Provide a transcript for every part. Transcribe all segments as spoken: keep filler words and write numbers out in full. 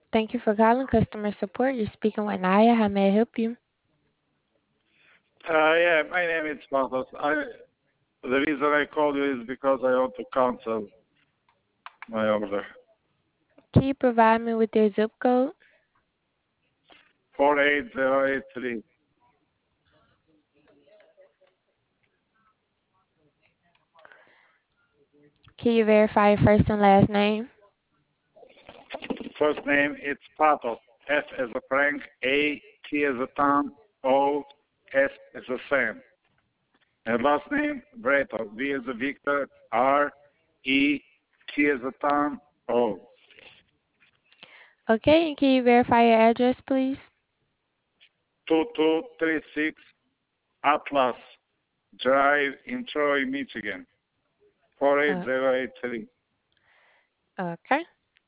Thank you for calling customer support. You're speaking with Naya. How may I help you? Uh, yeah, my name is Patos. I the reason I called you is because I want to cancel my order. Can you provide me with your zip code? Four eight zero eight three. Can you verify your first and last name? First name it's Patos. F as a Frank, A T as a Tom, O S as a Sam. And last name Breto. V as a Victor, R E T as a Tom, O. Okay, and can you verify your address, please? Two two three six Atlas Drive in Troy, Michigan. Four eight Uh, zero eight three. okay.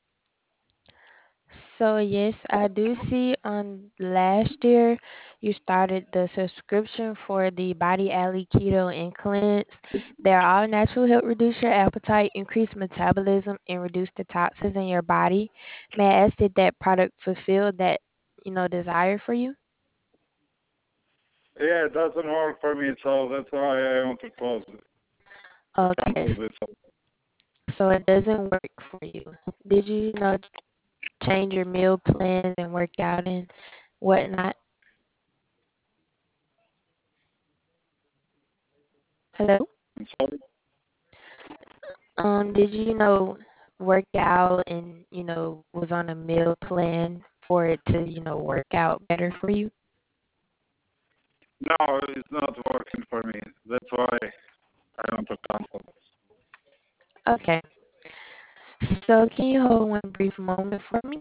So yes, I do see on last year you started the subscription for the Body Alley Keto and Cleanse. They're all natural, help reduce your appetite, increase metabolism, and reduce the toxins in your body. May I ask did that product fulfill that you know desire for you? Yeah, it doesn't work for me, so that's why I want to close it, to Okay, cancel s- this. so it doesn't work for you. Did you, you know change your meal plans and work out and whatnot? Hello? I'm sorry. Um, did you, you know, work out and, you know, was on a meal plan for it to, you know, work out better for you? No, it's not working for me. That's why I want to cancel this. Okay. So can you hold one brief moment for me?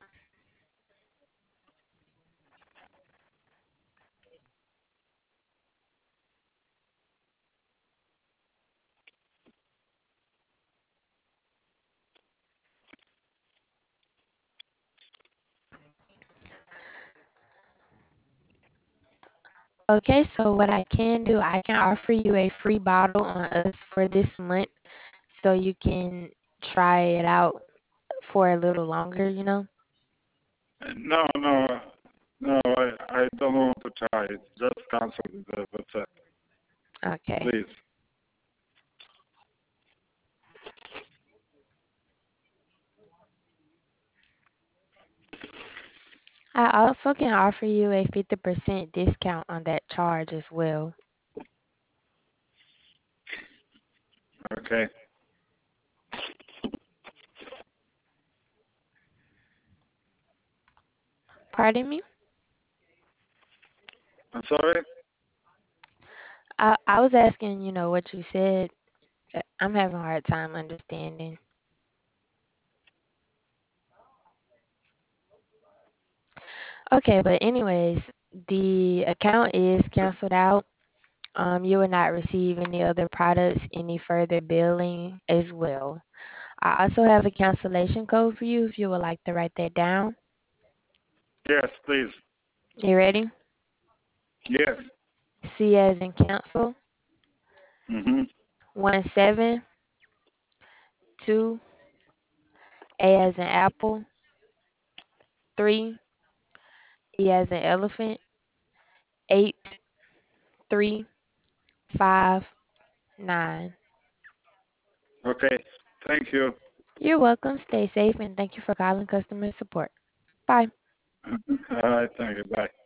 Okay, so what I can do, I can offer you a free bottle on us for this month so you can try it out for a little longer, you know? No, no, no, I, I don't want to try it. Just cancel it. uh, That's it. Okay. Please. I also can offer you a fifty percent discount on that charge as well. Okay. Pardon me? I'm sorry. I, I was asking, you know, what you said. Uh, I'm having a hard time understanding. Okay, but anyways, the account is canceled out. Um, you will not receive any other products, any further billing as well. I also have a cancellation code for you if you would like to write that down. Yes, please. You ready? Yes. C as in cancel, Mm-hmm. one seven, two, A as in apple, three, E as in elephant, eight, three, five, nine. Okay. Thank you. You're welcome. Stay safe and thank you for calling customer support. Bye. All right. Thank you. Bye.